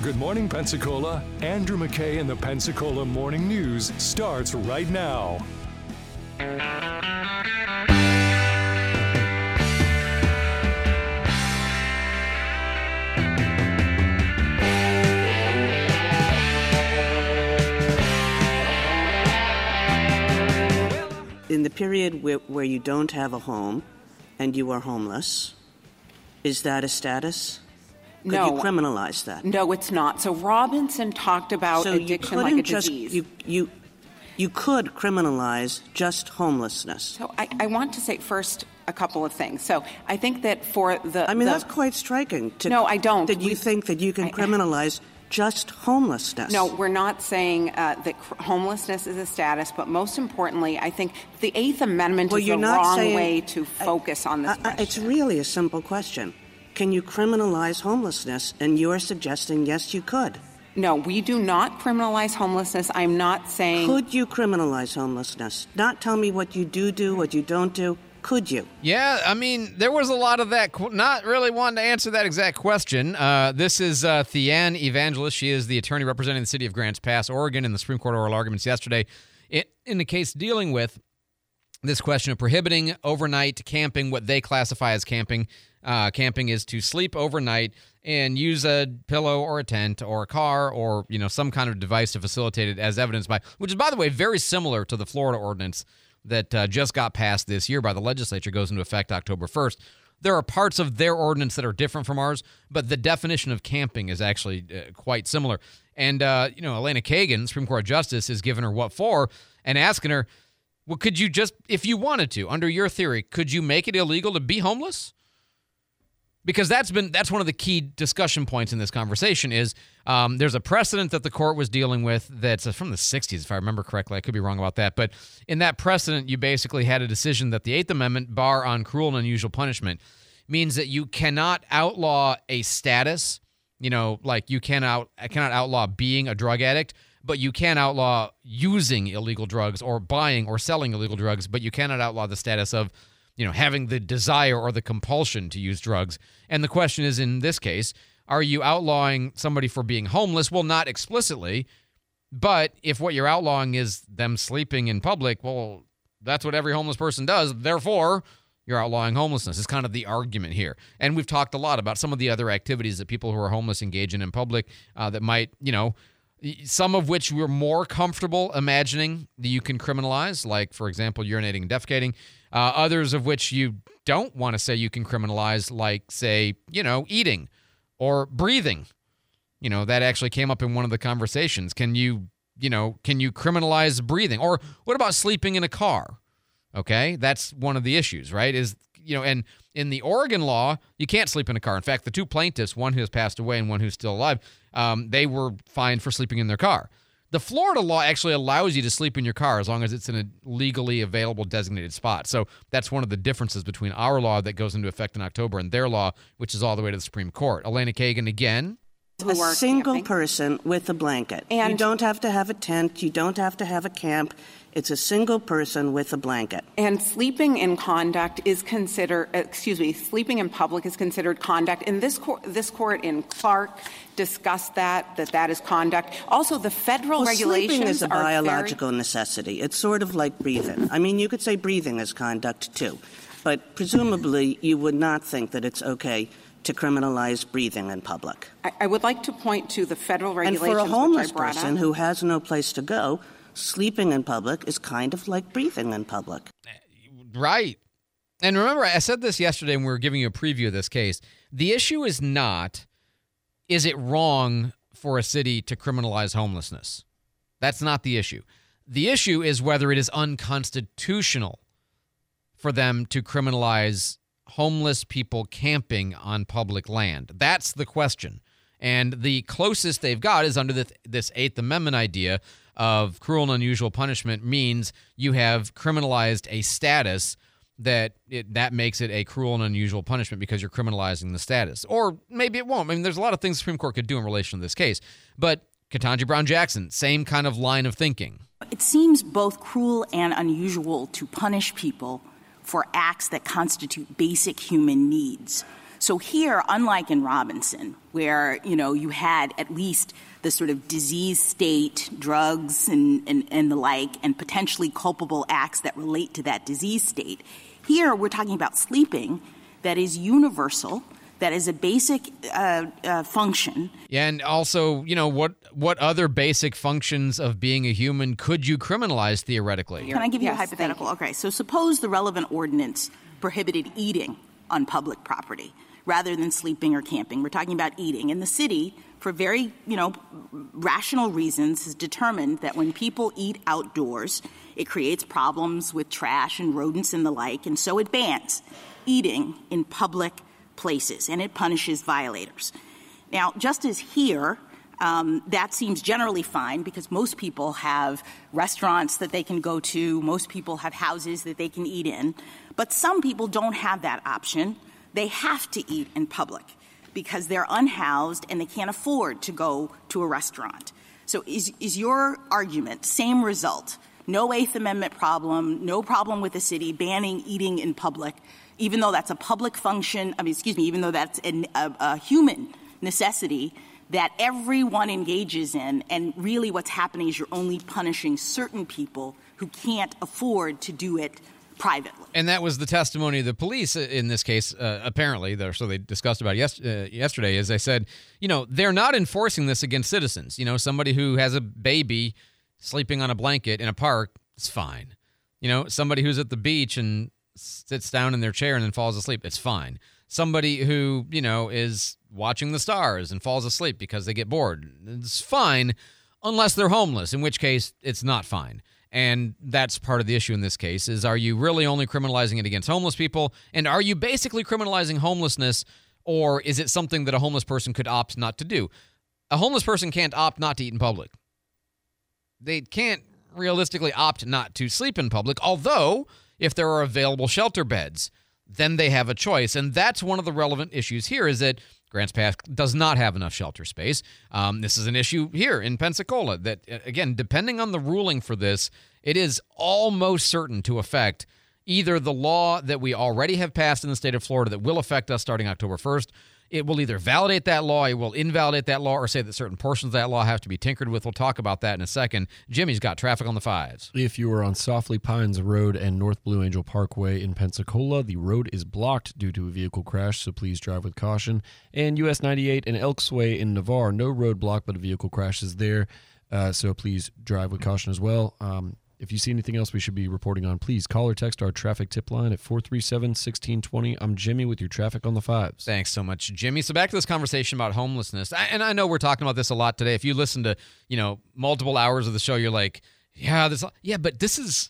Good Morning Pensacola, Andrew McKay and the Pensacola Morning News starts right now. In the period where you don't have a home and you are homeless, is that a status? Could you criminalize that? No, it's not. So Robinson talked about addiction like a disease. You could criminalize just homelessness. So I want to say first a couple of things. So I think that for the... that's quite striking. No, I don't. That you think that you can criminalize just homelessness. No, we're not saying that homelessness is a status, but most importantly, I think the Eighth Amendment is the wrong way to focus on this question. It's really a simple question. Can you criminalize homelessness? And you're suggesting, yes, you could. No, we do not criminalize homelessness. I'm not saying... Could you criminalize homelessness? Not tell me what you do, what you don't do. Could you? Yeah, I mean, there was a lot of that, not really wanting to answer that exact question. This is Theanne Evangelist. She is the attorney representing the city of Grants Pass, Oregon, in the Supreme Court oral arguments yesterday in the case dealing with this question of prohibiting overnight camping, what they classify as camping. Camping is to sleep overnight and use a pillow or a tent or a car or, some kind of device to facilitate it, as evidenced by, which is, by the way, very similar to the Florida ordinance that just got passed this year by the legislature, goes into effect October 1st. There are parts of their ordinance that are different from ours, but the definition of camping is actually quite similar. And, Elena Kagan, Supreme Court Justice, is giving her what for and asking her, well, could you just, if you wanted to, under your theory, could you make it illegal to be homeless? Because that's one of the key discussion points in this conversation is there's a precedent that the court was dealing with that's from the 60s, if I remember correctly. I could be wrong about that. But in that precedent, you basically had a decision that the Eighth Amendment bar on cruel and unusual punishment means that you cannot outlaw a status, like you cannot outlaw being a drug addict, but you can outlaw using illegal drugs or buying or selling illegal drugs, but you cannot outlaw the status of having the desire or the compulsion to use drugs. And the question is, in this case, are you outlawing somebody for being homeless? Well, not explicitly, but if what you're outlawing is them sleeping in public, well, that's what every homeless person does. Therefore, you're outlawing homelessness is kind of the argument here. And we've talked a lot about some of the other activities that people who are homeless engage in public that might, some of which we're more comfortable imagining that you can criminalize, like, for example, urinating and defecating. Others of which you don't want to say you can criminalize, like, say, eating or breathing. That actually came up in one of the conversations. Can you criminalize breathing? Or what about sleeping in a car? Okay, that's one of the issues, right? And in the Oregon law, you can't sleep in a car. In fact, the two plaintiffs, one who has passed away and one who's still alive, they were fined for sleeping in their car. The Florida law actually allows you to sleep in your car as long as it's in a legally available designated spot. So that's one of the differences between our law that goes into effect in October and their law, which is all the way to the Supreme Court. Elena Kagan again. A single person with a blanket. And you don't have to have a tent. You don't have to have a camp. It's a single person with a blanket. And sleeping in public is considered conduct. And this court in Clark discussed that is conduct. Also, the federal regulations sleeping is a are biological necessity. It's sort of like breathing. I mean, you could say breathing is conduct too, but presumably you would not think that it's okay to criminalize breathing in public. I would like to point to the federal regulations. And for a homeless person who has no place to go, sleeping in public is kind of like breathing in public. Right. And remember, I said this yesterday when we were giving you a preview of this case. The issue is not, is it wrong for a city to criminalize homelessness? That's not the issue. The issue is whether it is unconstitutional for them to criminalize homeless people camping on public land. That's the question. And the closest they've got is under this Eighth Amendment idea of cruel and unusual punishment means you have criminalized a status that makes it a cruel and unusual punishment because you're criminalizing the status. Or maybe it won't. I mean, there's a lot of things the Supreme Court could do in relation to this case. But Ketanji Brown Jackson, same kind of line of thinking. It seems both cruel and unusual to punish people for acts that constitute basic human needs. So here, unlike in Robinson, where, you had at least the sort of disease state, drugs and the like, and potentially culpable acts that relate to that disease state, here we're talking about sleeping that is universal, that is a basic function. Yeah, and also, what other basic functions of being a human could you criminalize theoretically? Can I give you a hypothetical? Okay, so suppose the relevant ordinance prohibited eating on public property rather than sleeping or camping. We're talking about eating. And the city, for very, rational reasons, has determined that when people eat outdoors, it creates problems with trash and rodents and the like, and so it bans eating in public places, and it punishes violators. Now, just as here, that seems generally fine because most people have restaurants that they can go to, most people have houses that they can eat in, but some people don't have that option. They have to eat in public because they're unhoused and they can't afford to go to a restaurant. So is your argument, same result, no Eighth Amendment problem, no problem with the city banning eating in public, even though that's a public function, even though that's a human necessity that everyone engages in, and really what's happening is you're only punishing certain people who can't afford to do it privately. And that was the testimony of the police in this case, apparently. So they discussed about it yesterday, as they said, they're not enforcing this against citizens. Somebody who has a baby sleeping on a blanket in a park is fine. Somebody who's at the beach and sits down in their chair and then falls asleep, it's fine. Somebody who, is watching the stars and falls asleep because they get bored, it's fine, unless they're homeless, in which case it's not fine. And that's part of the issue in this case, is are you really only criminalizing it against homeless people? And are you basically criminalizing homelessness, or is it something that a homeless person could opt not to do? A homeless person can't opt not to eat in public. They can't realistically opt not to sleep in public, although if there are available shelter beds, then they have a choice. And that's one of the relevant issues here, is that Grants Pass does not have enough shelter space. This is an issue here in Pensacola that, again, depending on the ruling for this, it is almost certain to affect either the law that we already have passed in the state of Florida that will affect us starting October 1st. It will either validate that law, it will invalidate that law, or say that certain portions of that law have to be tinkered with. We'll talk about that in a second. Jimmy's got traffic on the 5s. If you are on Softly Pines Road and North Blue Angel Parkway in Pensacola, the road is blocked due to a vehicle crash, so please drive with caution. And US 98 and Elks Way in Navarre, no roadblock, but a vehicle crash is there, so please drive with caution as well. If you see anything else we should be reporting on, please call or text our traffic tip line at 437-1620. I'm Jimmy with your traffic on the 5s. Thanks so much, Jimmy. So back to this conversation about homelessness. And I know we're talking about this a lot today. If you listen to, multiple hours of the show, you're like, but this is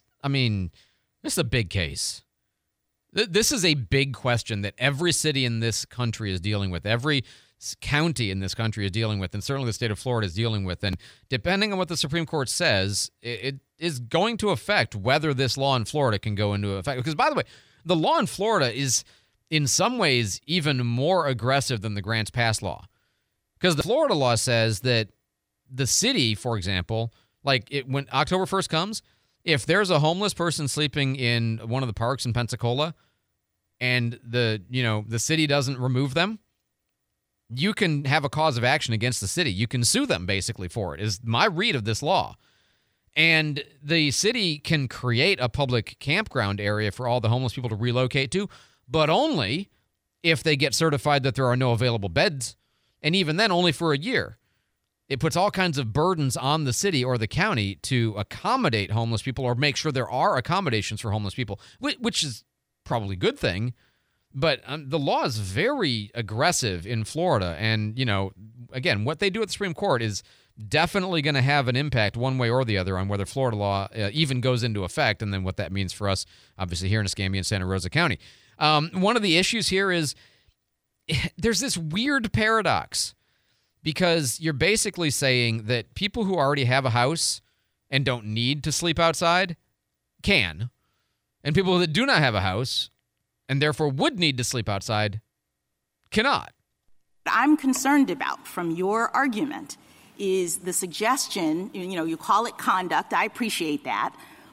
a big case. This is a big question that every city in this country is dealing with. Every county in this country is dealing with, and certainly the state of Florida is dealing with. And depending on what the Supreme Court says, it is going to affect whether this law in Florida can go into effect. Because, by the way, the law in Florida is in some ways even more aggressive than the Grants Pass law. Because the Florida law says that the city, for example, when October 1st comes, if there's a homeless person sleeping in one of the parks in Pensacola and the city doesn't remove them, you can have a cause of action against the city. You can sue them, basically, for it, is my read of this law. And the city can create a public campground area for all the homeless people to relocate to, but only if they get certified that there are no available beds, and even then, only for a year. It puts all kinds of burdens on the city or the county to accommodate homeless people or make sure there are accommodations for homeless people, which is probably a good thing. But the law is very aggressive in Florida. And, again, what they do at the Supreme Court is definitely going to have an impact one way or the other on whether Florida law even goes into effect, and then what that means for us, obviously, here in Escambia and Santa Rosa County. One of the issues here is there's this weird paradox, because you're basically saying that people who already have a house and don't need to sleep outside can, and people that do not have a house and therefore would need to sleep outside cannot. What I'm concerned about from your argument is the suggestion, you call it conduct, I appreciate that,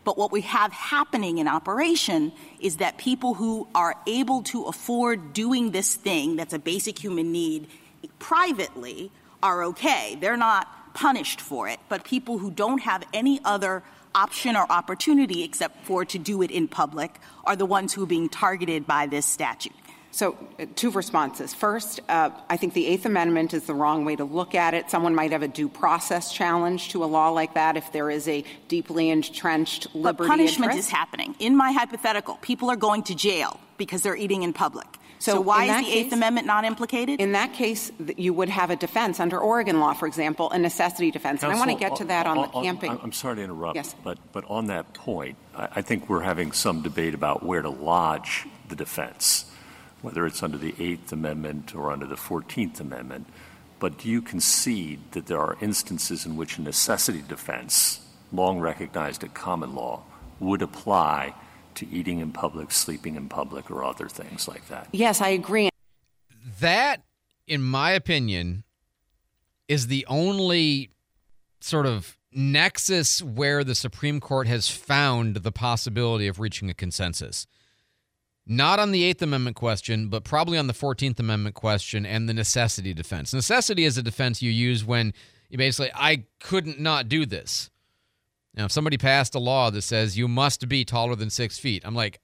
But what we have happening in operation is that people who are able to afford doing this thing that's a basic human need privately are okay. They're not punished for it. But people who don't have any other option or opportunity except for to do it in public are the ones who are being targeted by this statute. So two responses. First, I think the Eighth Amendment is the wrong way to look at it. Someone might have a due process challenge to a law like that if there is a deeply entrenched liberty but punishment interest. is happening. In my hypothetical, people are going to jail because they're eating in public. So why is the Eighth Amendment not implicated? In that case, you would have a defense under Oregon law, for example, a necessity defense. Counsel, and I want to get to that on the camping. I'm sorry to interrupt, yes. but on that point, I think we're having some debate about where to lodge the defense, whether it's under the Eighth Amendment or under the 14th Amendment. But do you concede that there are instances in which a necessity defense, long recognized at common law, would apply to eating in public, sleeping in public, or other things like that? Yes, I agree. That, in my opinion, is the only sort of nexus where the Supreme Court has found the possibility of reaching a consensus. Not on the Eighth Amendment question, but probably on the 14th Amendment question and the necessity defense. Necessity is a defense you use when you basically, I couldn't not do this. Now, if somebody passed a law that says you must be taller than 6 feet, I'm like,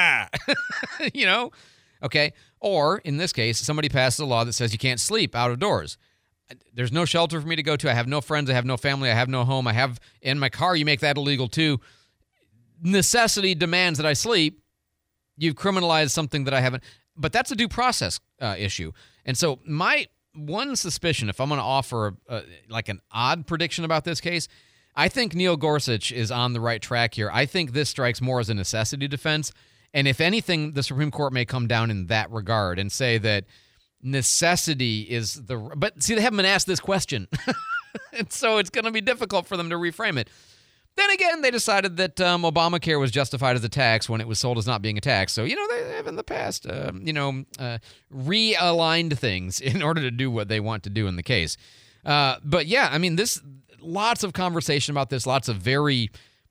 you know, okay. Or in this case, somebody passes a law that says you can't sleep out of doors. There's no shelter for me to go to. I have no friends. I have no family. I have no home. I have in my car. You make that illegal too. Necessity demands that I sleep. You've criminalized something that I haven't. But that's a due process issue. And so my one suspicion, if I'm going to offer like an odd prediction about this case, I think Neil Gorsuch is on the right track here. I think this strikes more as a necessity defense. And if anything, the Supreme Court may come down in that regard and say that necessity is the... But see, they haven't been asked this question. And so it's going to be difficult for them to reframe it. Then again, they decided that Obamacare was justified as a tax when it was sold as not being a tax. So, they have in the past, realigned things in order to do what they want to do in the case. But yeah, I mean, lots of conversation about this, lots of very,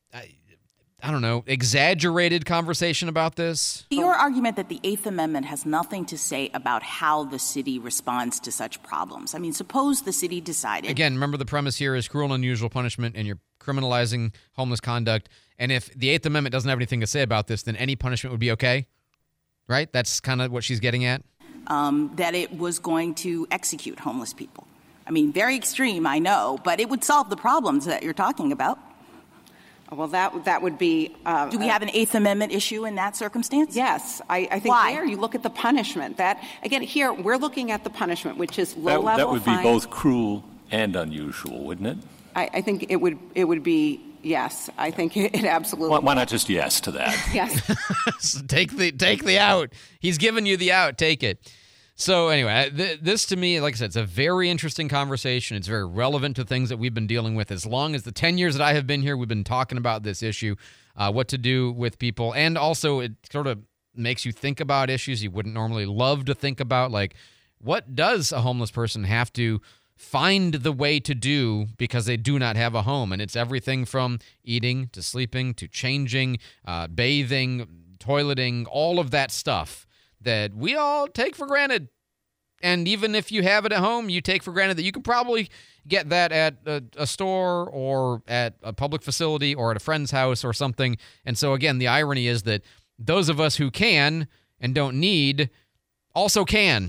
exaggerated conversation about this. Your argument that the Eighth Amendment has nothing to say about how the city responds to such problems. I mean, suppose the city decided... Again, remember the premise here is cruel and unusual punishment, and you're criminalizing homeless conduct. And if the Eighth Amendment doesn't have anything to say about this, then any punishment would be okay, right? That's kind of what she's getting at. That it was going to execute homeless people. I mean, very extreme, I know, but it would solve the problems that you're talking about. Well, that would be... Do we have an Eighth Amendment issue in that circumstance? Yes. I think Why? there you look at the punishment. That, again, here we're looking at the punishment, which is low-level That would fine. be both cruel and unusual, wouldn't it? I think it would be, yes. I think it absolutely... Why not just yes to that? Yes. Take the out. He's giving you the out. Take it. So anyway, this to me, like I said, it's a very interesting conversation. It's very relevant to things that we've been dealing with. As long as the 10 years that I have been here, we've been talking about this issue, what to do with people. And also it sort of makes you think about issues you wouldn't normally love to think about. Like, what does a homeless person have to find the way to do because they do not have a home? And it's everything from eating to sleeping to changing, bathing, toileting, all of that stuff that we all take for granted. And even if you have it at home, you take for granted that you can probably get that at a store or at a public facility or at a friend's house or something. And so, again, the irony is that those of us who can and don't need also can.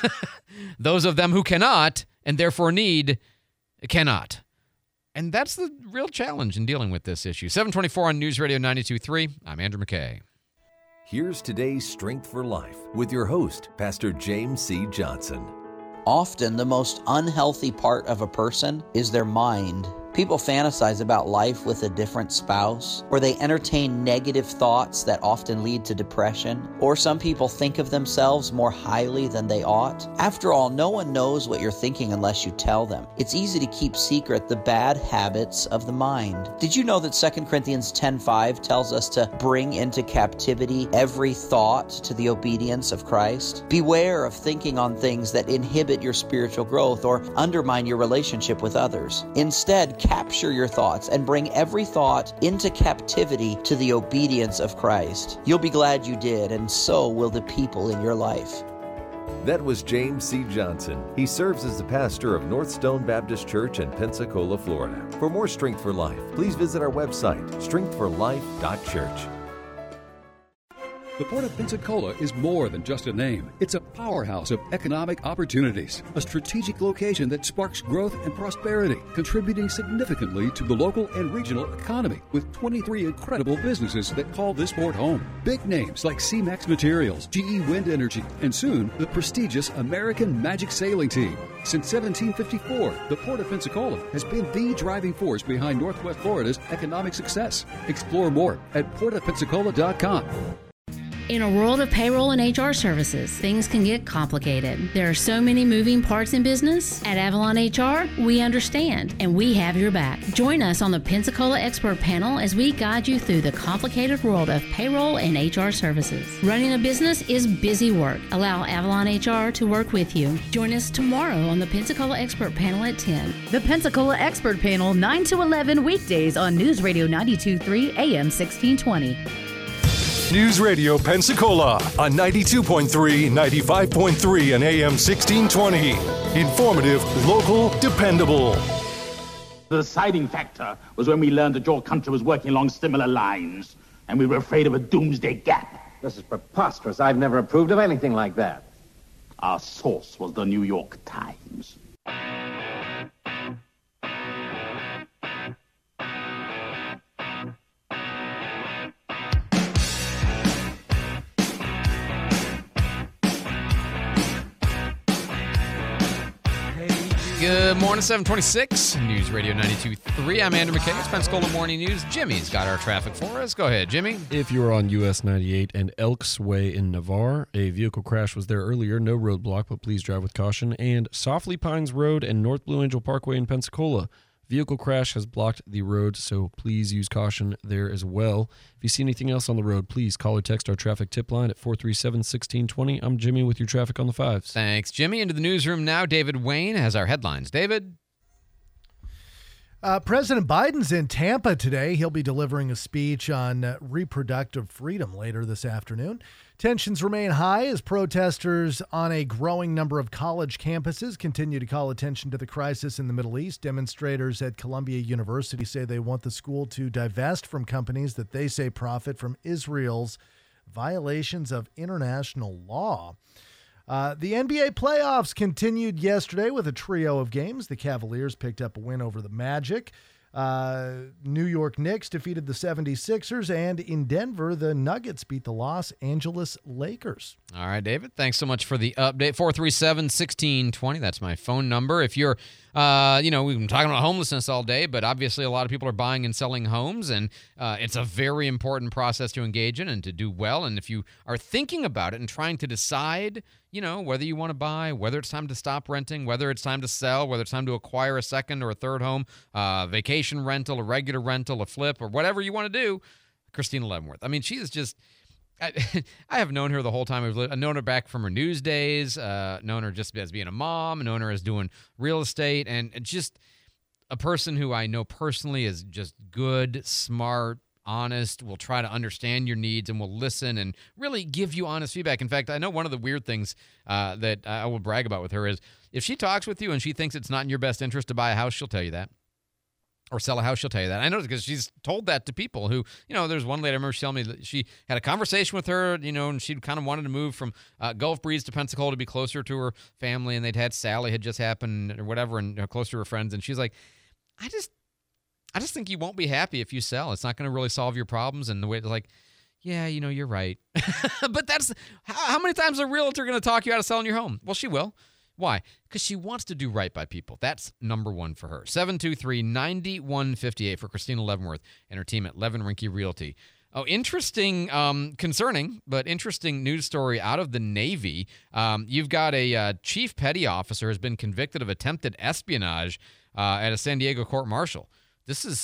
Those of them who cannot and therefore need cannot. And that's the real challenge in dealing with this issue. 724 on News Radio 92.3. I'm Andrew McKay. Here's today's Strength for Life with your host, Pastor James C. Johnson. Often the most unhealthy part of a person is their mind. People fantasize about life with a different spouse, or they entertain negative thoughts that often lead to depression, or some people think of themselves more highly than they ought. After all, no one knows what you're thinking unless you tell them. It's easy to keep secret the bad habits of the mind. Did you know that 2 Corinthians 10:5 tells us to bring into captivity every thought to the obedience of Christ? Beware of thinking on things that inhibit your spiritual growth or undermine your relationship with others. Instead, capture your thoughts and bring every thought into captivity to the obedience of Christ. You'll be glad you did, and so will the people in your life. That was James C. Johnson. He serves as the pastor of North Stone Baptist Church in Pensacola, Florida. For more Strength for Life, please visit our website, strengthforlife.church. The Port of Pensacola is more than just a name. It's a powerhouse of economic opportunities, a strategic location that sparks growth and prosperity, contributing significantly to the local and regional economy, with 23 incredible businesses that call this port home. Big names like C-Max Materials, GE Wind Energy, and soon the prestigious American Magic Sailing Team. Since 1754, the Port of Pensacola has been the driving force behind Northwest Florida's economic success. Explore more at portofpensacola.com. In a world of payroll and HR services, things can get complicated. There are so many moving parts in business. At Avalon HR, we understand, and we have your back. Join us on the Pensacola Expert Panel as we guide you through the complicated world of payroll and HR services. Running a business is busy work. Allow Avalon HR to work with you. Join us tomorrow on the Pensacola Expert Panel at 10. The Pensacola Expert Panel, 9 to 11 weekdays on News Radio 92.3 AM 1620. News Radio Pensacola on 92.3, 95.3 and AM 1620. Informative, local, dependable. The deciding factor was when we learned that your country was working along similar lines, and we were afraid of a doomsday gap. This is preposterous. I've never approved of anything like that. Our source was the New York Times. Good morning, 726, News Radio 92.3. I'm Andrew McKay. It's Pensacola Morning News. Jimmy's got our traffic for us. Go ahead, Jimmy. If you are on US 98 and Elks Way in Navarre, a vehicle crash was there earlier. No roadblock, but please drive with caution. And Softly Pines Road and North Blue Angel Parkway in Pensacola. Vehicle crash has blocked the road, so please use caution there as well. If you see anything else on the road, please call or text our traffic tip line at 437-1620. I'm Jimmy with your traffic on the fives. Thanks, Jimmy. Into the newsroom now. David Wayne has our headlines. David? President Biden's in Tampa today. He'll be delivering a speech on reproductive freedom later this afternoon. Tensions remain high as protesters on a growing number of college campuses continue to call attention to the crisis in the Middle East. Demonstrators at Columbia University say they want the school to divest from companies that they say profit from Israel's violations of international law. The NBA playoffs continued yesterday with a trio of games. The Cavaliers picked up a win over the Magic. New York Knicks defeated the 76ers, and in Denver, the Nuggets beat the Los Angeles Lakers. All right, David, thanks so much for the update. 437-1620, that's my phone number. If you're, we've been talking about homelessness all day, but obviously a lot of people are buying and selling homes, and it's a very important process to engage in and to do well. And if you are thinking about it and trying to decide, whether you want to buy, whether it's time to stop renting, whether it's time to sell, whether it's time to acquire a second or a third home, vacation rental, a regular rental, a flip, or whatever you want to do, Christina Leavenworth. I mean, she is just... I have known her the whole time. I've known her back from her news days, known her just as being a mom, known her as doing real estate, and just a person who I know personally is just good, smart, honest, will try to understand your needs, and will listen and really give you honest feedback. In fact, I know one of the weird things that I will brag about with her is if she talks with you and she thinks it's not in your best interest to buy a house, she'll tell you that. Or sell a house, she'll tell you that. I know because she's told that to people who, there's one lady I remember she telling me that she had a conversation with her, and she kind of wanted to move from Gulf Breeze to Pensacola to be closer to her family, and they'd had Sally had just happened or whatever, and closer to her friends, and she's like, I just think you won't be happy if you sell. It's not going to really solve your problems. And the way it's like, yeah, you're right. But that's how many times is a realtor going to talk you out of selling your home? Well, she will. Why? Because she wants to do right by people. That's number one for her. 723-9158 for Christina Leavenworth and her team at Levin Rinke Realty. Oh, interesting, concerning, but interesting news story out of the Navy. You've got a chief petty officer has been convicted of attempted espionage at a San Diego court-martial. This is,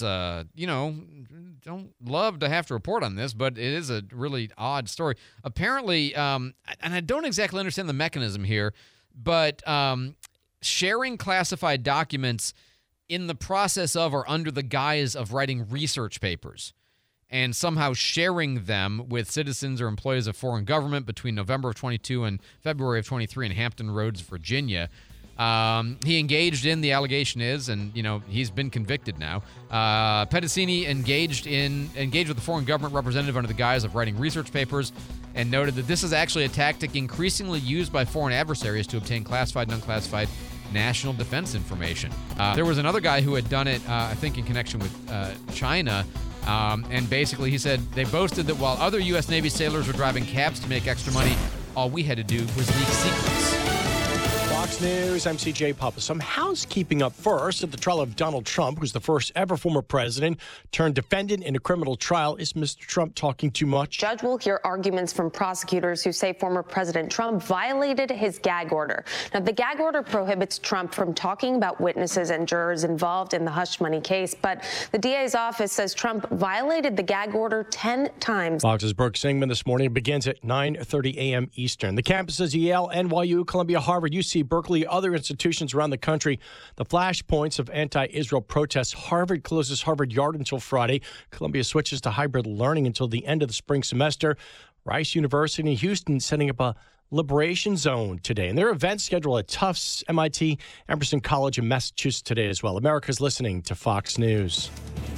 don't love to have to report on this, but it is a really odd story. Apparently, and I don't exactly understand the mechanism here, but sharing classified documents in the process of or under the guise of writing research papers and somehow sharing them with citizens or employees of foreign government between November of 22 and February of 23 in Hampton Roads, Virginia. He engaged in, the allegation is, and he's been convicted now. Pedicini engaged with the foreign government representative under the guise of writing research papers, and noted that this is actually a tactic increasingly used by foreign adversaries to obtain classified and unclassified national defense information. There was another guy who had done it, I think, in connection with China. And basically, he said they boasted that while other U.S. Navy sailors were driving cabs to make extra money, all we had to do was leak secrets. Fox News, I'm CJ Papa. Some housekeeping up first at the trial of Donald Trump, who's the first ever former president turned defendant in a criminal trial. Is Mr. Trump talking too much? Judge will hear arguments from prosecutors who say former President Trump violated his gag order. Now, the gag order prohibits Trump from talking about witnesses and jurors involved in the hush money case, but the DA's office says Trump violated the gag order 10 times. Fox's Brooke Singman this morning begins at 9:30 a.m. Eastern. The campuses Yale, NYU, Columbia, Harvard, UC Berkeley, other institutions around the country. The flashpoints of anti-Israel protests. Harvard closes Harvard Yard until Friday. Columbia switches to hybrid learning until the end of the spring semester. Rice University in Houston setting up a liberation zone today. And their events schedule at Tufts, MIT, Emerson College in Massachusetts today as well. America's listening to Fox News.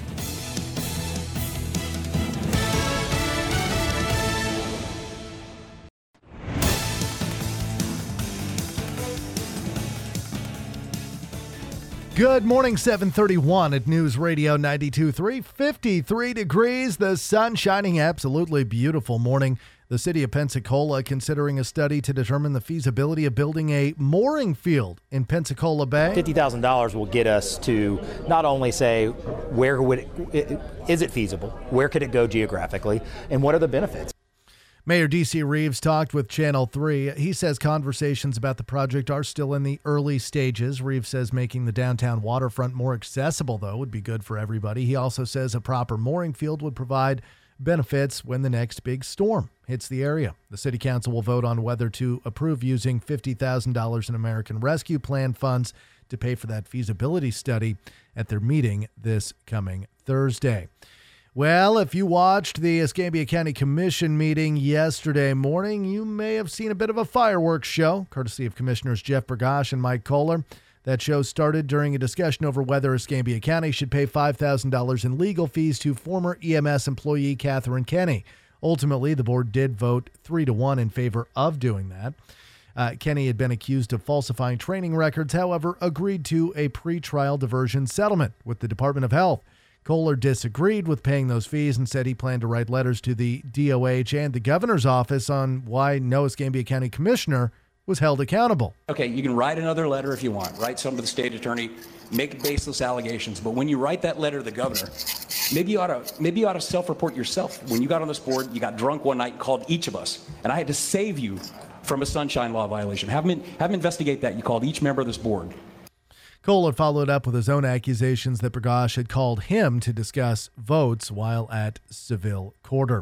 Good morning, 7:31 at News Radio 92.3, 53 degrees, the sun shining, absolutely beautiful morning. The city of Pensacola considering a study to determine the feasibility of building a mooring field in Pensacola Bay. $50,000 will get us to not only say is it feasible, where could it go geographically, and what are the benefits? Mayor D.C. Reeves talked with Channel 3. He says conversations about the project are still in the early stages. Reeves says making the downtown waterfront more accessible, though, would be good for everybody. He also says a proper mooring field would provide benefits when the next big storm hits the area. The city council will vote on whether to approve using $50,000 in American Rescue Plan funds to pay for that feasibility study at their meeting this coming Thursday. Well, if you watched the Escambia County Commission meeting yesterday morning, you may have seen a bit of a fireworks show, courtesy of Commissioners Jeff Bergosh and Mike Kohler. That show started during a discussion over whether Escambia County should pay $5,000 in legal fees to former EMS employee Catherine Kenny. Ultimately, the board did vote 3-1 in favor of doing that. Kenny had been accused of falsifying training records, however, agreed to a pretrial diversion settlement with the Department of Health. Kohler disagreed with paying those fees and said he planned to write letters to the DOH and the governor's office on why no Escambia County commissioner was held accountable. Okay, you can write another letter if you want. Write some to the state attorney, make baseless allegations. But when you write that letter to the governor, maybe you ought to self-report yourself. When you got on this board, you got drunk one night and called each of us, and I had to save you from a sunshine law violation. Have him investigate that. You called each member of this board. Kohler followed up with his own accusations that Bergosh had called him to discuss votes while at Seville Quarter.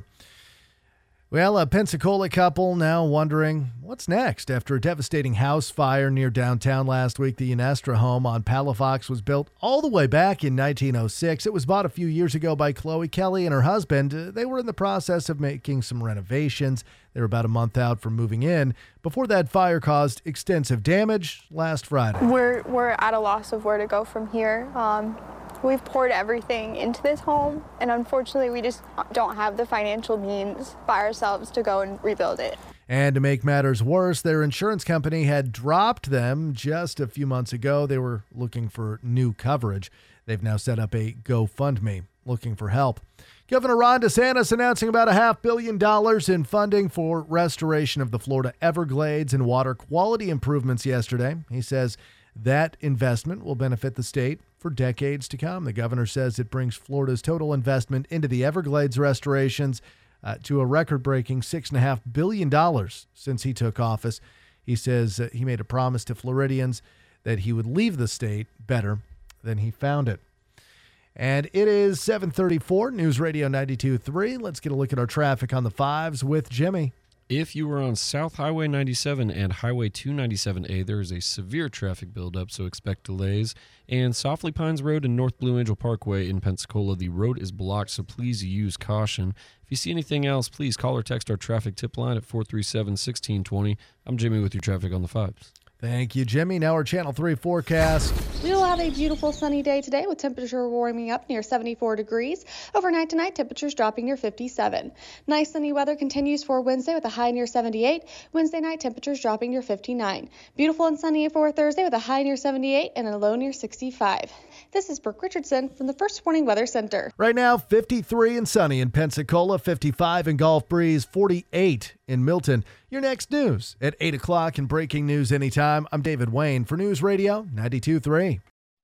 Well, a Pensacola couple now wondering what's next. After a devastating house fire near downtown last week, the Unestra home on Palafox was built all the way back in 1906. It was bought a few years ago by Chloe Kelly and her husband. They were in the process of making some renovations. They were about a month out from moving in before that fire caused extensive damage last Friday. We're at a loss of where to go from here. We've poured everything into this home, and unfortunately, we just don't have the financial means by ourselves to go and rebuild it. And to make matters worse, their insurance company had dropped them just a few months ago. They were looking for new coverage. They've now set up a GoFundMe looking for help. Governor Ron DeSantis announcing about $500 million in funding for restoration of the Florida Everglades and water quality improvements yesterday. He says that investment will benefit the state for decades to come. The governor says it brings Florida's total investment into the Everglades restorations to a record-breaking $6.5 billion since he took office. He says he made a promise to Floridians that he would leave the state better than he found it. And it is 7:34, News Radio 92.3. Let's get a look at our traffic on the 5s with Jimmy. If you are on South Highway 97 and Highway 297A, there is a severe traffic buildup, so expect delays. And Softly Pines Road and North Blue Angel Parkway in Pensacola, the road is blocked, so please use caution. If you see anything else, please call or text our traffic tip line at 437-1620. I'm Jimmy with your traffic on the 5s. Thank you, Jimmy. Now our Channel 3 forecast. We will have a beautiful sunny day today with temperature warming up near 74 degrees. Overnight tonight, temperatures dropping near 57. Nice sunny weather continues for Wednesday with a high near 78. Wednesday night, temperatures dropping near 59. Beautiful and sunny for Thursday with a high near 78 and a low near 65. This is Brooke Richardson from the First Warning Weather Center. Right now, 53 and sunny in Pensacola, 55 in Gulf Breeze, 48 in Milton. Your next news at 8 o'clock and breaking news anytime. I'm David Wayne for News Radio 92.3.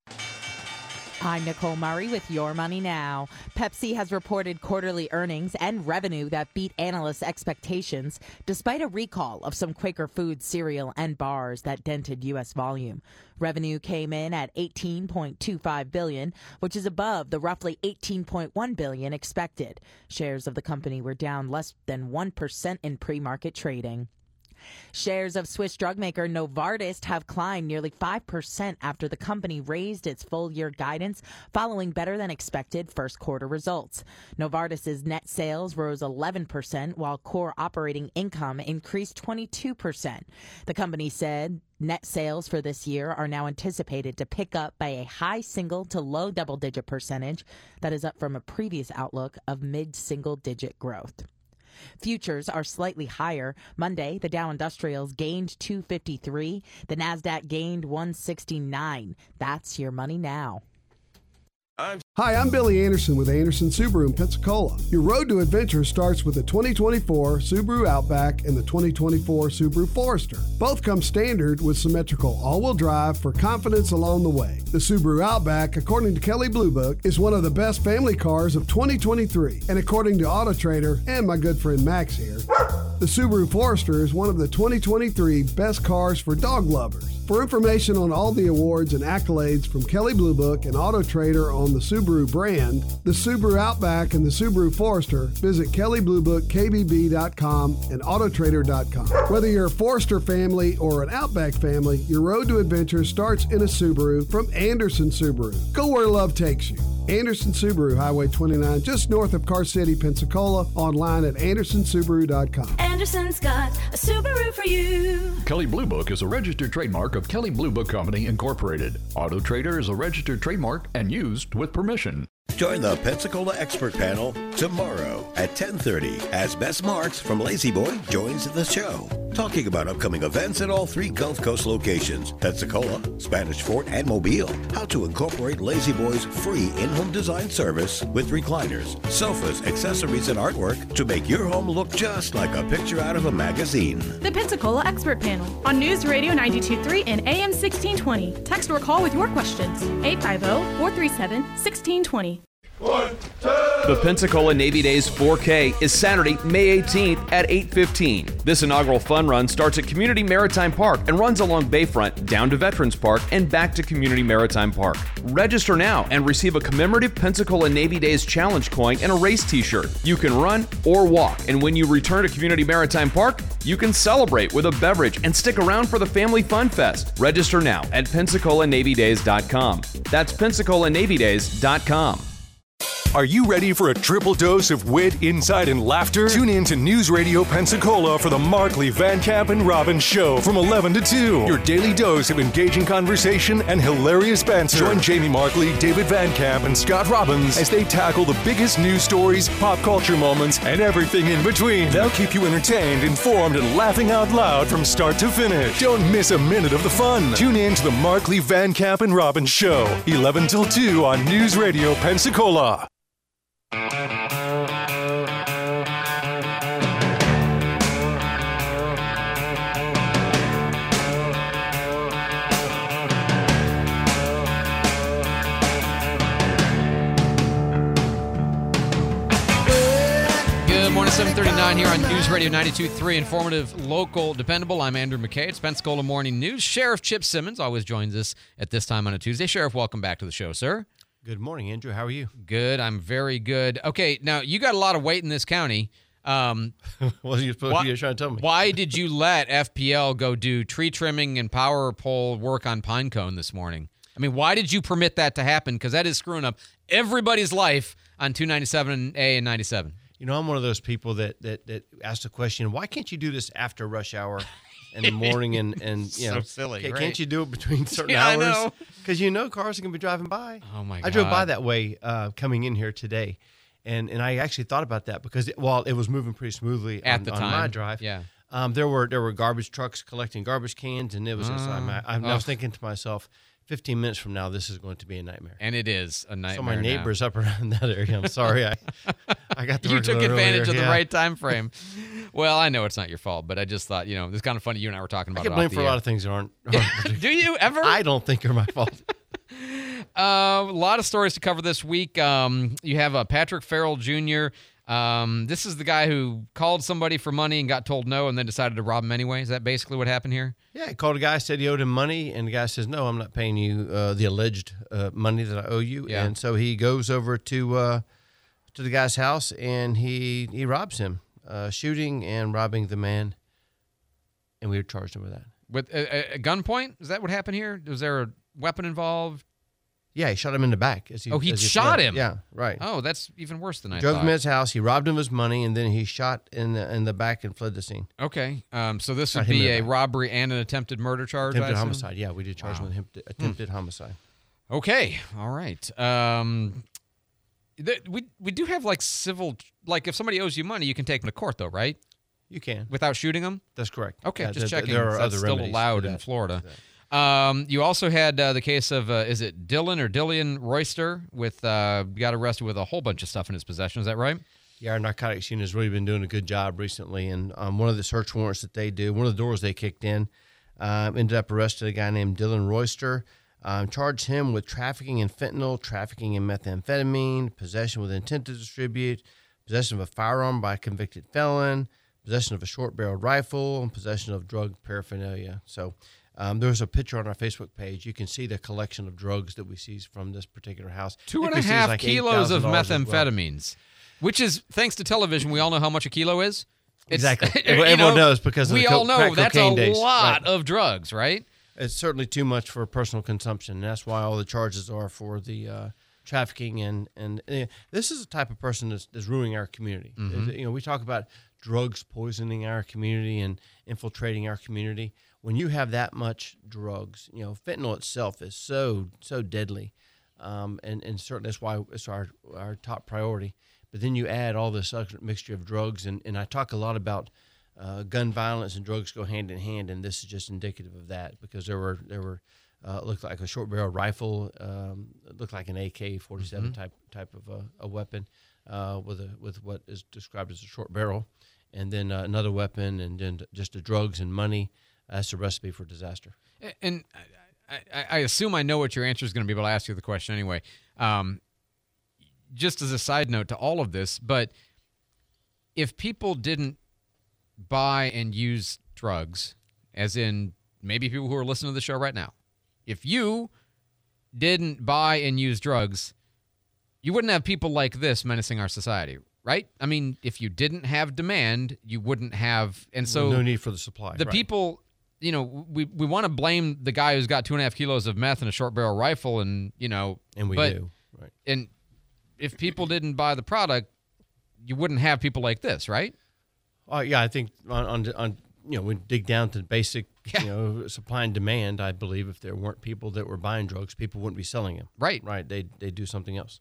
I'm Nicole Murray with Your Money Now. Pepsi has reported quarterly earnings and revenue that beat analysts' expectations, despite a recall of some Quaker Foods cereal and bars that dented U.S. volume. Revenue came in at $18.25 billion, which is above the roughly $18.1 billion expected. Shares of the company were down less than 1% in pre-market trading. Shares of Swiss drug maker Novartis have climbed nearly 5% after the company raised its full-year guidance following better-than-expected first-quarter results. Novartis's net sales rose 11%, while core operating income increased 22%. The company said net sales for this year are now anticipated to pick up by a high single to low double-digit percentage. That is up from a previous outlook of mid-single-digit growth. Futures are slightly higher. Monday, the Dow Industrials gained 253. The Nasdaq gained 169. That's Your Money Now. Hi, I'm Billy Anderson with Anderson Subaru in Pensacola. Your road to adventure starts with the 2024 Subaru Outback and the 2024 Subaru Forester. Both come standard with symmetrical all-wheel drive for confidence along the way. The Subaru Outback, according to Kelley Blue Book, is one of the best family cars of 2023. And according to Auto Trader and my good friend Max here, the Subaru Forester is one of the 2023 best cars for dog lovers. For information on all the awards and accolades from Kelley Blue Book and Auto Trader on the Subaru brand, the Subaru Outback and the Subaru Forester, visit KelleyBlueBookKBB.com and AutoTrader.com. Whether you're a Forester family or an Outback family, your road to adventure starts in a Subaru from Anderson Subaru. Go where love takes you. Anderson Subaru, Highway 29, just north of Car City, Pensacola. Online at AndersonSubaru.com. Anderson's got a Subaru for you. Kelley Blue Book is a registered trademark of Kelley Blue Book Company, Incorporated. Auto Trader is a registered trademark and used with permission. Join the Pensacola Expert Panel tomorrow at 10:30 as Bess Marks from Lazy Boy joins the show, talking about upcoming events at all 3 Gulf Coast locations, Pensacola, Spanish Fort, and Mobile. How to incorporate Lazy Boy's free in-home design service with recliners, sofas, accessories, and artwork to make your home look just like a picture out of a magazine. The Pensacola Expert Panel on News Radio 92.3 and AM 1620. Text or call with your questions. 850-437-1620. The Pensacola Navy Days 4K is Saturday, May 18th at 8:15. This inaugural fun run starts at Community Maritime Park and runs along Bayfront, down to Veterans Park, and back to Community Maritime Park. Register now and receive a commemorative Pensacola Navy Days Challenge coin and a race t-shirt. You can run or walk, and when you return to Community Maritime Park, you can celebrate with a beverage and stick around for the Family Fun Fest. Register now at PensacolaNavyDays.com. That's PensacolaNavyDays.com. Are you ready for a triple dose of wit, insight, and laughter? Tune in to News Radio Pensacola for the Markley, Van Camp, and Robbins Show from 11 to 2. Your daily dose of engaging conversation and hilarious banter. Join Jamie Markley, David Van Camp, and Scott Robbins as they tackle the biggest news stories, pop culture moments, and everything in between. They'll keep you entertained, informed, and laughing out loud from start to finish. Don't miss a minute of the fun. Tune in to the Markley, Van Camp, and Robbins Show, 11 till 2 on News Radio Pensacola. Good morning, 7:39 here on News Radio 92.3, informative, local, dependable. I'm Andrew McKay. It's Pensacola Morning News. Sheriff Chip Simmons always joins us at this time on a Tuesday. Sheriff, welcome back to the show, sir. Good morning, Andrew. How are you? Good. I'm very good. Okay, now you got a lot of weight in this county. What are you trying to tell me? Why did you let FPL go do tree trimming and power pole work on Pinecone this morning? I mean, why did you permit that to happen? Because that is screwing up everybody's life on 297A and 97. You know, I'm one of those people that asked the question, why can't you do this after rush hour in the morning? And you know, so silly, right? Can't you do it between certain I hours? know. Because you know cars are going to be driving by. Oh, my God. I drove by that way coming in here today. And I actually thought about that because it was moving pretty smoothly At the time. on my drive. Yeah. There were garbage trucks collecting garbage cans, and it was I was thinking to myself, 15 minutes from now, this is going to be a nightmare. And it is a nightmare. So my neighbors up around that area, I'm sorry, I got the You took advantage of the yeah. right time frame. Well, I know it's not your fault, but I just thought, you know, it's kind of funny. You and I were talking about I get it blamed off for the a lot air. of things that aren't Do you ever? I don't think are my fault. A lot of stories to cover this week. You have Patrick Farrell Jr. This is the guy who called somebody for money and got told no and then decided to rob him anyway. Is that basically what happened here? Yeah, he called a guy, said he owed him money, and the guy says, no, I'm not paying you the alleged money that I owe you. Yeah. And so he goes over to the guy's house, and he robs him, shooting and robbing the man, and we charged him with that. With a gunpoint? Is that what happened here? Was there a weapon involved? Yeah, he shot him in the back. He shot fled. him? Yeah, right. Oh, that's even worse than I Drove thought. him to his house. He robbed him of his money, and then he shot in the back and fled the scene. Okay. So this Shot would him in be the a back. robbery and an attempted murder charge, I Attempted assume? homicide. Yeah, we did charge him with attempted homicide. Okay. All right. We do have like civil, like if somebody owes you money, you can take them to court though, right? You can. Without shooting them? That's correct. Okay, Yeah, just checking. There are That's other still remedies allowed for in that. Florida. You also had the case of, is it Dillian Royster got arrested with a whole bunch of stuff in his possession. Is that right? Yeah, our narcotics unit has really been doing a good job recently. And one of the search warrants that they do, one of the doors they kicked in, ended up arresting a guy named Dylan Royster. Charged him with trafficking in fentanyl, trafficking in methamphetamine, possession with intent to distribute, possession of a firearm by a convicted felon, possession of a short-barreled rifle, and possession of drug paraphernalia. So there's a picture on our Facebook page. You can see the collection of drugs that we seized from this particular house. 2.5 kilos of $8,000 as well. methamphetamines, which is, thanks to television, we all know how much a kilo is. Exactly. Everyone knows because of we the all know crack that's a cocaine days. lot Right. of drugs, right? It's certainly too much for personal consumption. And that's why all the charges are for the trafficking. And this is the type of person that's ruining our community. Mhm. You know, we talk about drugs poisoning our community and infiltrating our community. When you have that much drugs, you know, fentanyl itself is so deadly. And certainly that's why it's our top priority. But then you add all this other mixture of drugs. And I talk a lot about gun violence and drugs go hand in hand, and this is just indicative of that because there were looked like a short barrel rifle, looked like an AK-47 type of a weapon with what is described as a short barrel, and then another weapon, and then just the drugs and money. That's a recipe for disaster. And I assume I know what your answer is going to be, but I'll ask you the question anyway. Just as a side note to all of this, but if people didn't buy and use drugs, as in maybe people who are listening to the show right now, if you didn't buy and use drugs, you wouldn't have people like this menacing our society, right? I mean, if you didn't have demand, you wouldn't have, and so no need for the supply. The right. people, you know, we want to blame the guy who's got 2.5 kilos of meth and a short barrel rifle, and you know, and we but, do, right? And if people didn't buy the product, you wouldn't have people like this, right? Yeah, I think on you know, we dig down to basic, you know, supply and demand. I believe if there weren't people that were buying drugs, people wouldn't be selling them. Right. They do something else.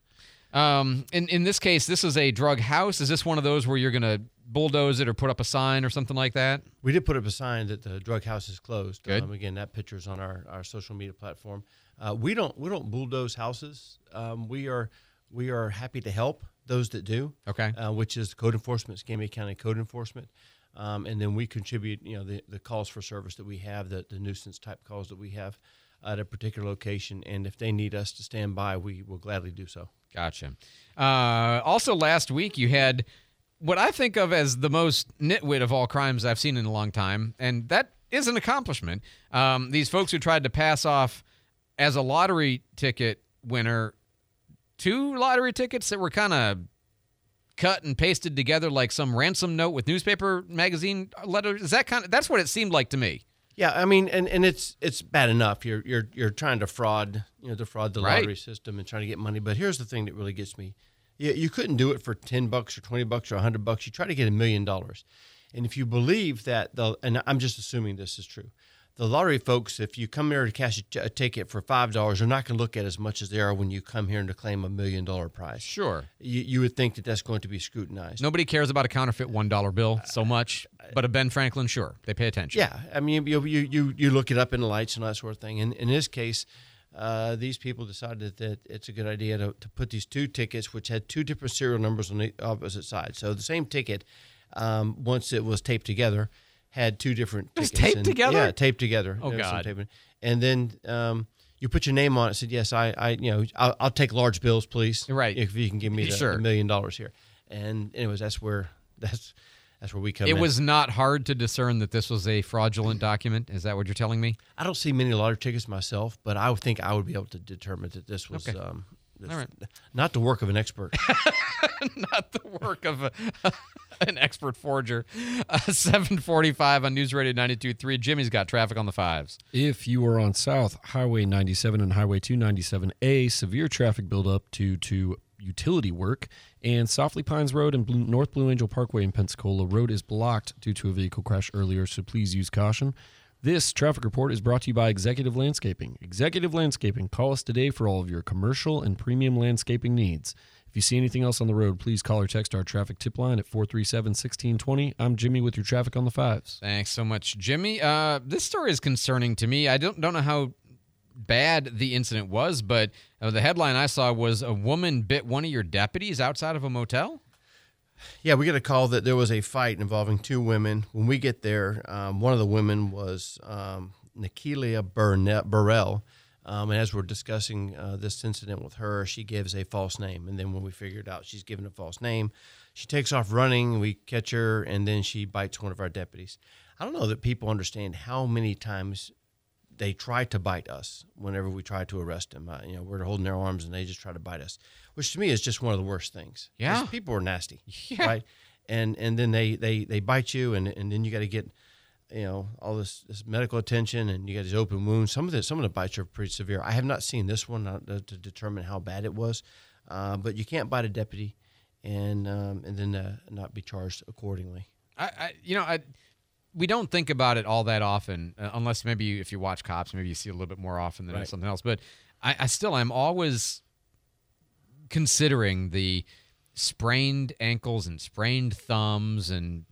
In this case, this is a drug house. Is this one of those where you're going to bulldoze it or put up a sign or something like that? We did put up a sign that the drug house is closed. Good. Again, that picture's on our social media platform. We don't bulldoze houses. We are happy to help those that do. Okay. Which is code enforcement, Escambia County Code Enforcement. And then we contribute, you know, the calls for service that we have, the nuisance type calls that we have at a particular location. And if they need us to stand by, we will gladly do so. Gotcha. Also, last week you had what I think of as the most nitwit of all crimes I've seen in a long time, and that is an accomplishment. These folks who tried to pass off as a lottery ticket winner 2 lottery tickets that were kind of cut and pasted together like some ransom note with newspaper magazine letters? Is that that's what it seemed like to me. Yeah, I mean, and it's bad enough. You're trying to defraud the lottery system and trying to get money. But here's the thing that really gets me: you couldn't do it for $10 or $20 or $100. You try to get $1 million, and if you believe that and I'm just assuming this is true, the lottery folks, if you come here to cash a ticket for $5, they're not going to look at as much as they are when you come here to claim $1 million prize. Sure, you would think that that's going to be scrutinized. Nobody cares about a counterfeit $1 bill so much, but a Ben Franklin, sure, they pay attention. Yeah, I mean, you look it up in the lights and that sort of thing. And in this case, these people decided that it's a good idea to put these two tickets, which had two different serial numbers on the opposite side. So the same ticket, once it was taped together, had two different tickets. Taped together? Yeah, taped together. Oh, God. And then you put your name on it. Said, yes, I'll take large bills, please. Right. If you can give me Sure. $1 million here. And anyways, that's where we come in. It was not hard to discern that this was a fraudulent document. Is that what you're telling me? I don't see many lottery tickets myself, but I would think I would be able to determine that this was Okay. All right. not the work of an expert. Not the work of an expert forger. 7:45 on News Radio 92.3. Jimmy's got traffic on the fives. If you are on South Highway 97 and Highway 297A, severe traffic buildup due to utility work, and Softly Pines Road and North Blue Angel Parkway in Pensacola Road is blocked due to a vehicle crash earlier, so please use caution. This traffic report is brought to you by Executive Landscaping. Executive Landscaping. Call us today for all of your commercial and premium landscaping needs. If you see anything else on the road, please call or text our traffic tip line at 437-1620. I'm Jimmy with your traffic on the fives. Thanks so much, Jimmy. This story is concerning to me. I don't know how bad the incident was, but the headline I saw was a woman bit one of your deputies outside of a motel. Yeah, we get a call that there was a fight involving two women. When we get there, one of the women was Nikelia Burrell. And as we're discussing this incident with her, she gives a false name. And then when we figured out she's given a false name, she takes off running. We catch her, and then she bites one of our deputies. I don't know that people understand how many times they try to bite us whenever we try to arrest them. We're holding their arms, and they just try to bite us, which to me is just one of the worst things. Yeah. People are nasty, Yeah. right? And then they bite you, and then you got to get all this medical attention, and you got these open wounds. Some of the bites are pretty severe. I have not seen this one to determine how bad it was, but you can't bite a deputy and then not be charged accordingly. We don't think about it all that often, unless maybe if you watch Cops, maybe you see a little bit more often than something else. But I still am always considering the sprained ankles and sprained thumbs and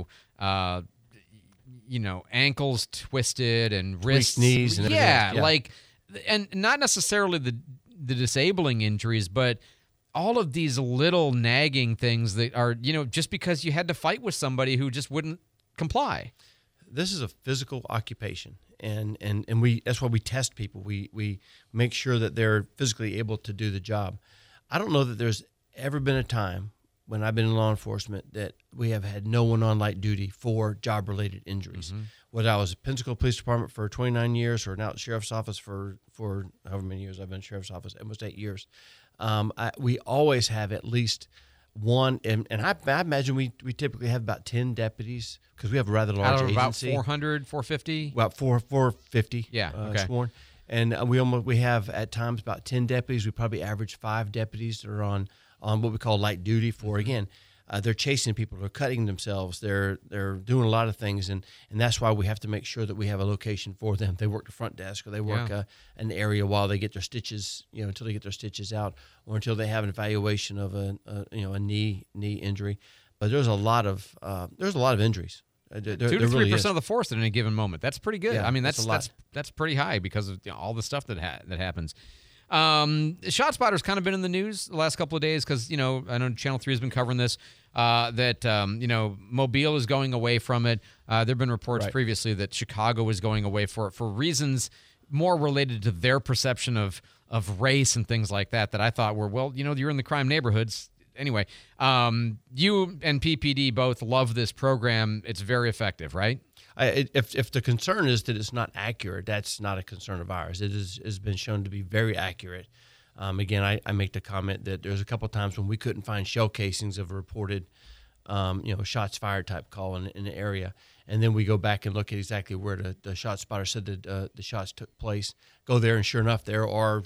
ankles twisted and wrists, knees, and everything. Yeah, and not necessarily the disabling injuries, but all of these little nagging things that are, just because you had to fight with somebody who just wouldn't comply. This is a physical occupation, and we that's why we test people. We make sure that they're physically able to do the job. I don't know that there's ever been a time when I've been in law enforcement that we have had no one on light duty for job-related injuries. Mm-hmm. Whether I was at Pensacola Police Department for 29 years or now at the Sheriff's Office for however many years I've been in Sheriff's Office, almost 8 years, we always have at least one, and I imagine we typically have about 10 deputies because we have a rather large agency. About 400, 450? About 450 okay. sworn. And we have at times about 10 deputies. We probably average 5 deputies that are on what we call light duty for, again, they're chasing people, they're cutting themselves, they're doing a lot of things, and that's why we have to make sure that we have a location for them. They work the front desk, or they work an area while they get their stitches, until they get their stitches out, or until they have an evaluation of a knee injury. But there's a lot of injuries. 2 to 3% of the force at any given moment. That's pretty good. Yeah, I mean, that's a lot. that's pretty high because of all the stuff that happens. ShotSpotter's kind of been in the news the last couple of days because, I know Channel 3 has been covering this, that Mobile is going away from it. There have been reports previously that Chicago is going away for reasons more related to their perception of race and things like that I thought were, you're in the crime neighborhoods. Anyway, you and PPD both love this program. It's very effective, right? If the concern is that it's not accurate, that's not a concern of ours. It has been shown to be very accurate. Again, I make the comment that there's a couple of times when we couldn't find shell casings of a reported, shots fired type call in the area. And then we go back and look at exactly where the shot spotter said that the shots took place. Go there, and sure enough, there are,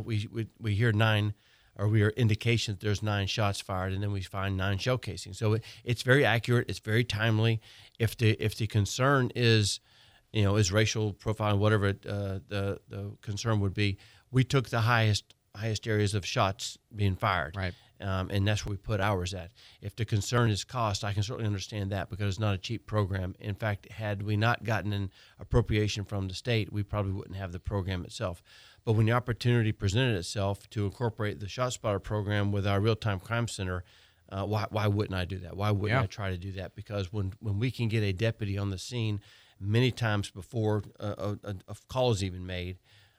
we hear 9, or we hear indications there's 9 shots fired, and then we find 9 shell casings. So it's very accurate. It's very timely. If the concern is, is racial profiling, whatever the concern would be, we took the highest areas of shots being fired. Right. And that's where we put ours at. If the concern is cost, I can certainly understand that, because it's not a cheap program. In fact, had we not gotten an appropriation from the state, we probably wouldn't have the program itself. But when the opportunity presented itself to incorporate the ShotSpotter program with our real-time crime center, why wouldn't I do that? Why wouldn't I try to do that? Because when we can get a deputy on the scene many times before a call is even made,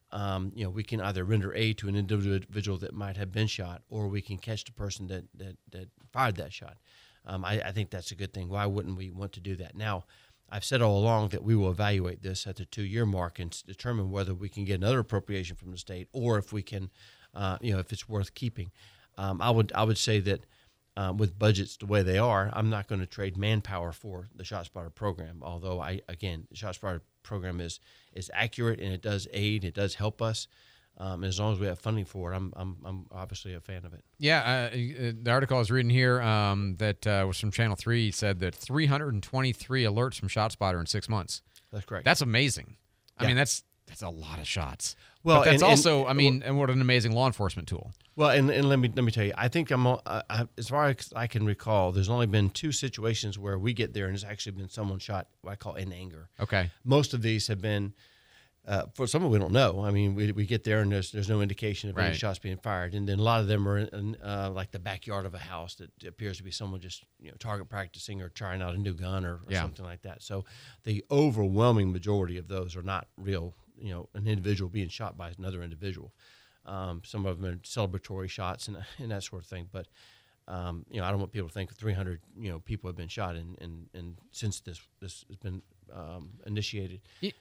we can either render aid to an individual that might have been shot, or we can catch the person that fired that shot. I think that's a good thing. Why wouldn't we want to do that? Now, I've said all along that we will evaluate this at the 2-year mark and determine whether we can get another appropriation from the state, or if we can, if it's worth keeping. I would say that with budgets the way they are, I'm not going to trade manpower for the ShotSpotter program. Although the ShotSpotter program is accurate, and it does aid, it does help us. As long as we have funding for it, I'm obviously a fan of it. Yeah, the article I was reading here that was from Channel 3 said that 323 alerts from ShotSpotter in 6 months. That's correct. That's amazing. Yeah. I mean, that's a lot of shots. Well, but that's also, and what an amazing law enforcement tool. Well, and let me tell you, I think as far as I can recall, there's only been 2 situations where we get there and it's actually been someone shot, what I call in anger. Okay. Most of these have been, for some of we don't know. I mean, we get there and there's no indication of any shots being fired, and then a lot of them are in like the backyard of a house that appears to be someone just target practicing or trying out a new gun or something like that. So the overwhelming majority of those are not real, an individual being shot by another individual. Some of them are celebratory shots and that sort of thing. But I don't want people to think 300 people have been shot and since this has been initiated.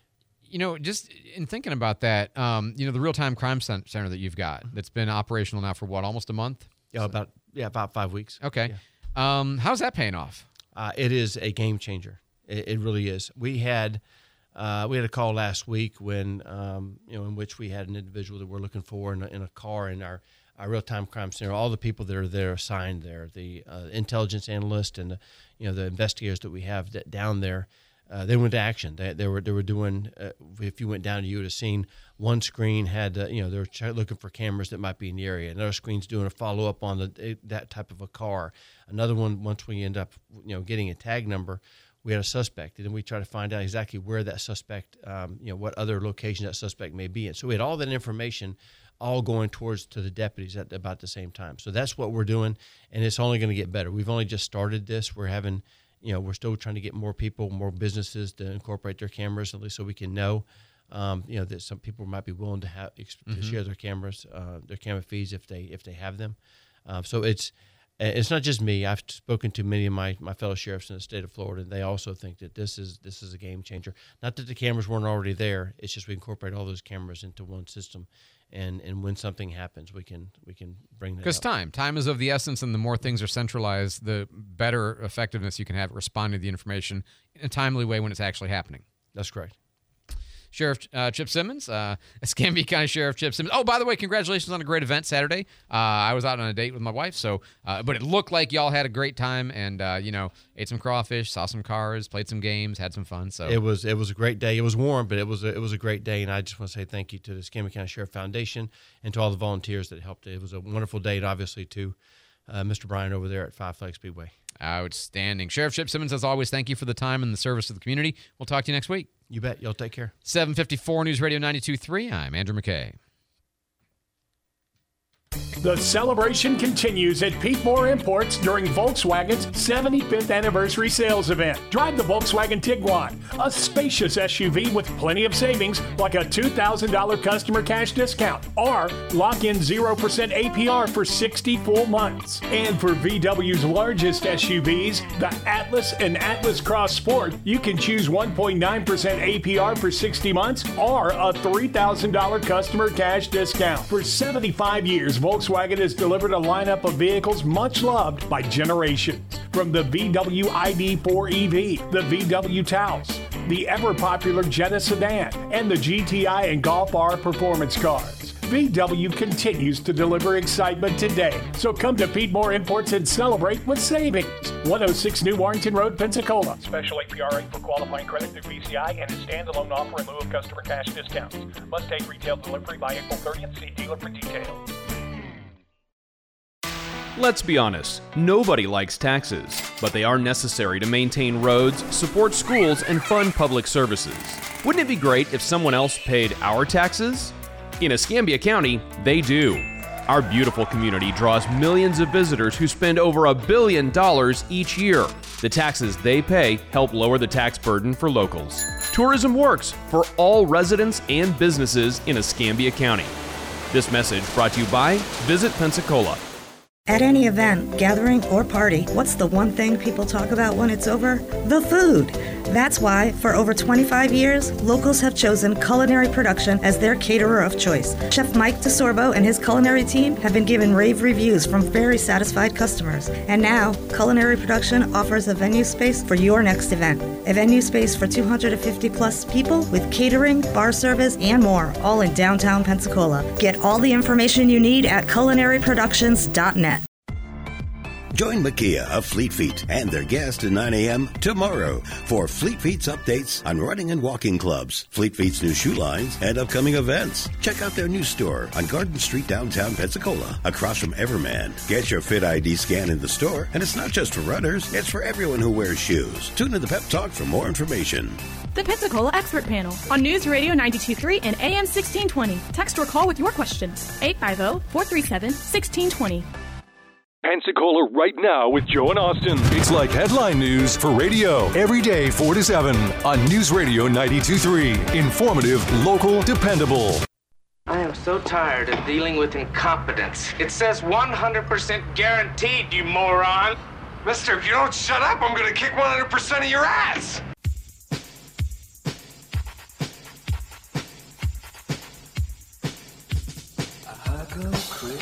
Just in thinking about that, the real-time crime center that you've got that's been operational now for what, almost a month? Yeah, about 5 weeks. Okay. Yeah. How's that paying off? It is a game changer. It really is. We had a call last week when in which we had an individual that we're looking for in a car in our real-time crime center. All the people that are there assigned there, the intelligence analyst and the investigators that we have down there. They went to action. They were doing. If you went down, you would have seen one screen had they were looking for cameras that might be in the area. Another screen's doing a follow up on that type of a car. Another one, once we end up getting a tag number, we had a suspect, and then we try to find out exactly where that suspect, what other location that suspect may be in. So we had all that information, all going to the deputies at about the same time. So that's what we're doing, and it's only going to get better. We've only just started this. We're having. We're still trying to get more people, more businesses to incorporate their cameras, at least so we can know, that some people might be willing to have to share their cameras, their camera feeds if they have them. So it's not just me. I've spoken to many of my fellow sheriffs in the state of Florida, and they also think that this is a game changer. Not that the cameras weren't already there. It's just we incorporate all those cameras into one system. And when something happens, we can bring that up. Because time is of the essence, and the more things are centralized, the better effectiveness you can have at responding to the information in a timely way when it's actually happening. That's correct. Sheriff Chip Simmons, Escambia County Sheriff Chip Simmons. Oh, by the way, congratulations on a great event Saturday. I was out on a date with my wife, but it looked like y'all had a great time, and ate some crawfish, saw some cars, played some games, had some fun. So it was a great day. It was warm, but it was a great day, and I just want to say thank you to the Escambia County Sheriff Foundation and to all the volunteers that helped. It was a wonderful day, and obviously to Mr. Bryan over there at Five Flag Speedway. Outstanding. Sheriff Chip Simmons, as always, thank you for the time and the service to the community. We'll talk to you next week. You bet. Y'all take care. 754 News Radio 92.3. I'm Andrew McKay. The celebration continues at Pete Moore Imports during Volkswagen's 75th anniversary sales event. Drive the Volkswagen Tiguan, a spacious SUV with plenty of savings like a $2,000 customer cash discount, or lock in 0% APR for 60 full months. And for VW's largest SUVs, the Atlas and Atlas Cross Sport, you can choose 1.9% APR for 60 months or a $3,000 customer cash discount. For 75 years, Volkswagen has delivered a lineup of vehicles much loved by generations. From the VW ID4 EV, the VW Taos, the ever-popular Jetta sedan, and the GTI and Golf R performance cars. VW continues to deliver excitement today. So come to Pete Moore Imports and celebrate with savings. 106 New Warrington Road, Pensacola. Special APR rate for qualifying credit through BCI and a standalone offer in lieu of customer cash discounts. Must take retail delivery by April 30th. See dealer for details. Let's be honest, nobody likes taxes, but they are necessary to maintain roads, support schools, and fund public services. Wouldn't it be great if someone else paid our taxes? In Escambia County, they do. Our beautiful community draws millions of visitors who spend over $1 billion each year. The taxes they pay help lower the tax burden for locals. Tourism works for all residents and businesses in Escambia County. This message brought to you by Visit Pensacola. At any event, gathering, or party, what's the one thing people talk about when it's over? The food. That's why, for over 25 years, locals have chosen Culinary Production as their caterer of choice. Chef Mike DeSorbo and his culinary team have been given rave reviews from very satisfied customers. And now, Culinary Production offers a venue space for your next event. A venue space for 250 plus people with catering, bar service, and more, all in downtown Pensacola. Get all the information you need at culinaryproductions.net. Join Makia of Fleet Feet and their guest at 9 a.m. tomorrow for Fleet Feet's updates on running and walking clubs, Fleet Feet's new shoe lines, and upcoming events. Check out their new store on Garden Street, downtown Pensacola, across from Everman. Get your Fit ID scan in the store, and it's not just for runners, it's for everyone who wears shoes. Tune in to Pep Talk for more information. The Pensacola Expert Panel on News Radio 92.3 and AM 1620. Text or call with your questions. 850-437-1620. Pensacola right now with Joe and Austin. It's like headline news for radio. Every day 4 to 7 on News Radio 92.3. Informative, local, dependable. I am so tired of dealing with incompetence. It says 100% guaranteed, you moron. Mister, if you don't shut up, I'm going to kick 100% of your ass. I go crazy.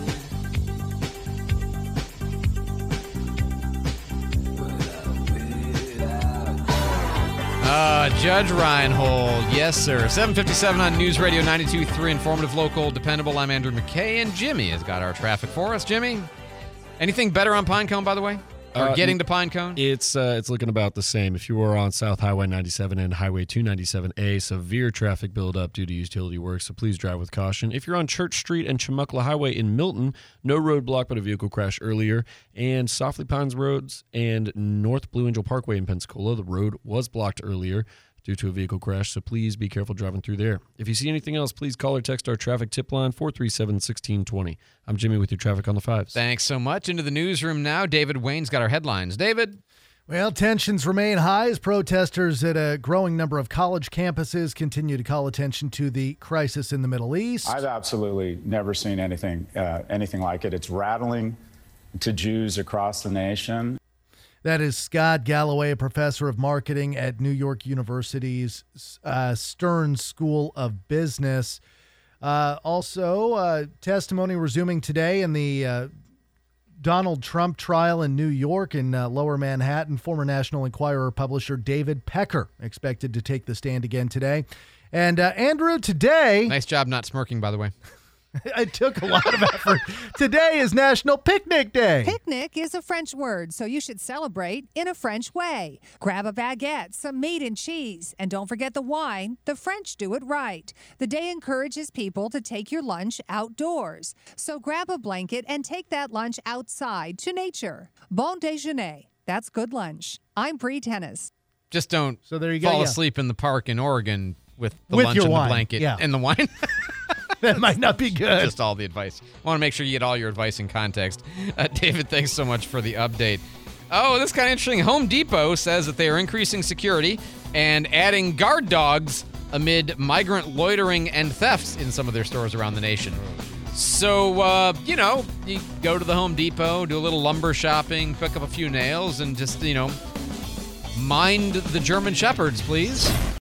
Judge Reinhold, yes, sir. 7:57 on News Radio 92.3, informative, local, dependable. I'm Andrew McKay, and Jimmy has got our traffic for us. Jimmy, anything better on Pinecone, by the way? Or getting to Pinecone? It's looking about the same. If you were on South Highway 97 and Highway 297A, severe traffic buildup due to utility work, so please drive with caution. If you're on Church Street and Chumuckla Highway in Milton, no roadblock but a vehicle crash earlier. And Softly Pines Roads and North Blue Angel Parkway in Pensacola, the road was blocked earlier due to a vehicle crash, so please be careful driving through there. If you see anything else, please call or text our traffic tip line, 437-1620. I'm Jimmy with your traffic on the fives. Thanks so much. Into the newsroom now. David Wayne's got our headlines. David? Well, tensions remain high as protesters at a growing number of college campuses continue to call attention to the crisis in the Middle East. I've absolutely never seen anything like it. It's rattling to Jews across the nation. That is Scott Galloway, a professor of marketing at New York University's Stern School of Business. Also, testimony resuming today in the Donald Trump trial in New York in Lower Manhattan. Former National Enquirer publisher David Pecker expected to take the stand again today. And Andrew, today... Nice job not smirking, by the way. It took a lot of effort. Today is National Picnic Day. Picnic is a French word, so you should celebrate in a French way. Grab a baguette, some meat and cheese, and don't forget the wine. The French do it right. The day encourages people to take your lunch outdoors. So grab a blanket and take that lunch outside to nature. Bon déjeuner. That's good lunch. I'm Bree Tennis. Just don't fall asleep in the park in Oregon with the lunch your and wine. the blanket and the wine. that might not be good. Just all the advice. Want to make sure you get all your advice in context. David, thanks so much for the update. Oh, this is kind of interesting. Home Depot says that they are increasing security and adding guard dogs amid migrant loitering and thefts in some of their stores around the nation. So, you go to the Home Depot, do a little lumber shopping, pick up a few nails, and just, mind the German Shepherds, please.